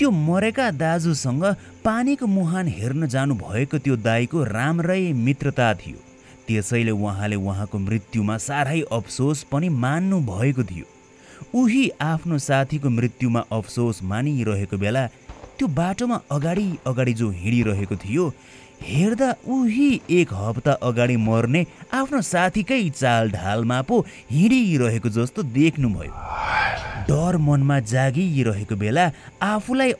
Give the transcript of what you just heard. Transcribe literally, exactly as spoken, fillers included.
त्यो मरेका दाजुसँग पानीको मुहान हेर्न जानु भएको त्यो दाईको राम्रै मित्रता थियो। त्यसैले उहाँले उहाँको मृत्युमा साह्रै अफसोस पनि मान्नु भएको थियो। उही आफ्नो साथीको मृत्युमा अफसोस मानिरहेको बेला त्यो बाटोमा अगाडि अगाडि जो हिँडिरहेको थियो, हेर्दा उही एक हप्ता अगाडि मर्ने आफ्नो साथीकै चाल ढालमा पो हिँडिरहेको जस्तो देख्नुभयो। डर मनमा जागिरहेको बेला आफूलाई